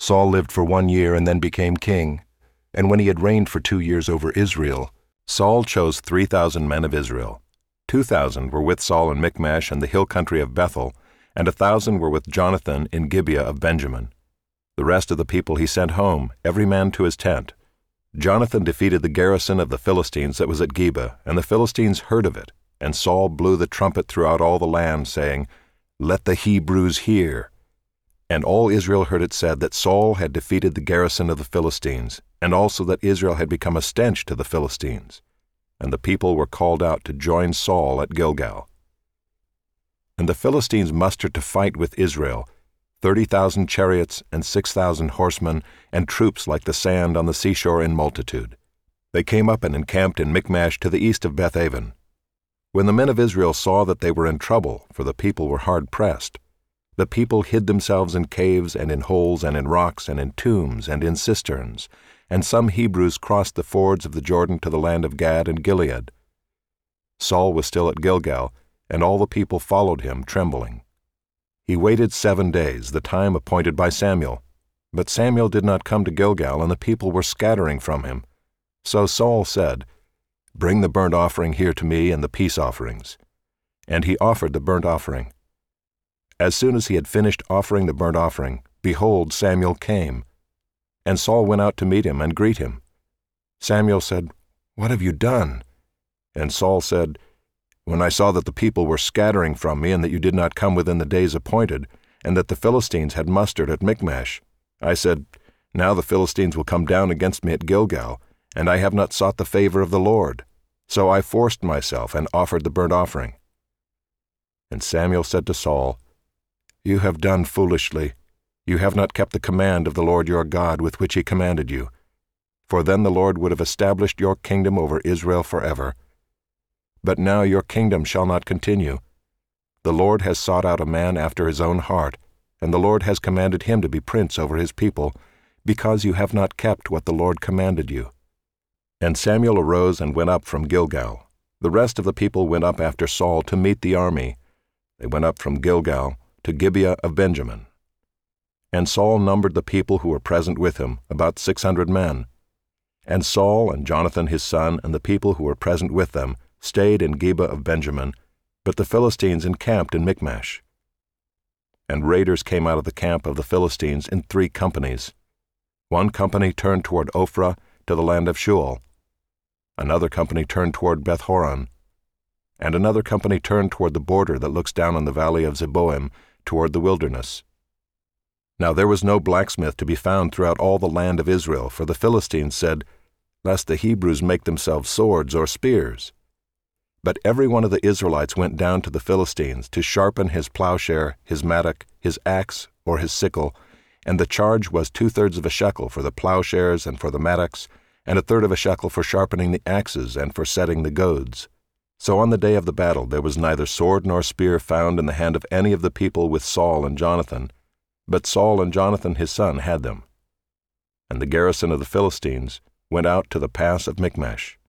Saul lived for 1 year and then became king. And when he had reigned for 2 years over Israel, Saul chose 3,000 men of Israel. 2,000 were with Saul in Michmash and the hill country of Bethel, and 1,000 were with Jonathan in Gibeah of Benjamin. The rest of the people he sent home, every man to his tent. Jonathan defeated the garrison of the Philistines that was at Geba, and the Philistines heard of it, and Saul blew the trumpet throughout all the land, saying, "Let the Hebrews hear." And all Israel heard it said that Saul had defeated the garrison of the Philistines, and also that Israel had become a stench to the Philistines. And the people were called out to join Saul at Gilgal. And the Philistines mustered to fight with Israel, 30,000 chariots and 6,000 horsemen, and troops like the sand on the seashore in multitude. They came up and encamped in Michmash to the east of Bethaven. When the men of Israel saw that they were in trouble, for the people were hard pressed, the people hid themselves in caves and in holes and in rocks and in tombs and in cisterns, and some Hebrews crossed the fords of the Jordan to the land of Gad and Gilead. Saul was still at Gilgal, and all the people followed him, trembling. He waited 7 days, the time appointed by Samuel. But Samuel did not come to Gilgal, and the people were scattering from him. So Saul said, "Bring the burnt offering here to me and the peace offerings." And he offered the burnt offering. As soon as he had finished offering the burnt offering, behold, Samuel came. And Saul went out to meet him and greet him. Samuel said, "What have you done?" And Saul said, "When I saw that the people were scattering from me, and that you did not come within the days appointed, and that the Philistines had mustered at Michmash, I said, Now the Philistines will come down against me at Gilgal, and I have not sought the favor of the Lord. So I forced myself and offered the burnt offering." And Samuel said to Saul, "You have done foolishly. You have not kept the command of the Lord your God with which he commanded you. For then the Lord would have established your kingdom over Israel forever. But now your kingdom shall not continue. The Lord has sought out a man after his own heart, and the Lord has commanded him to be prince over his people, because you have not kept what the Lord commanded you." And Samuel arose and went up from Gilgal. The rest of the people went up after Saul to meet the army. They went up from Gilgal to Gibeah of Benjamin. And Saul numbered the people who were present with him, about 600 men. And Saul and Jonathan his son and the people who were present with them stayed in Gibeah of Benjamin, but the Philistines encamped in Michmash. And raiders came out of the camp of the Philistines in 3 companies. One company turned toward Ophrah to the land of Shual. Another company turned toward Beth-horon. And another company turned toward the border that looks down on the valley of Zeboim, toward the wilderness. Now there was no blacksmith to be found throughout all the land of Israel, for the Philistines said, "Lest the Hebrews make themselves swords or spears." But every one of the Israelites went down to the Philistines to sharpen his plowshare, his mattock, his axe, or his sickle, and the charge was 2/3 of a shekel for the plowshares and for the mattocks, and 1/3 of a shekel for sharpening the axes and for setting the goads. So on the day of the battle there was neither sword nor spear found in the hand of any of the people with Saul and Jonathan, but Saul and Jonathan his son had them. And the garrison of the Philistines went out to the pass of Michmash.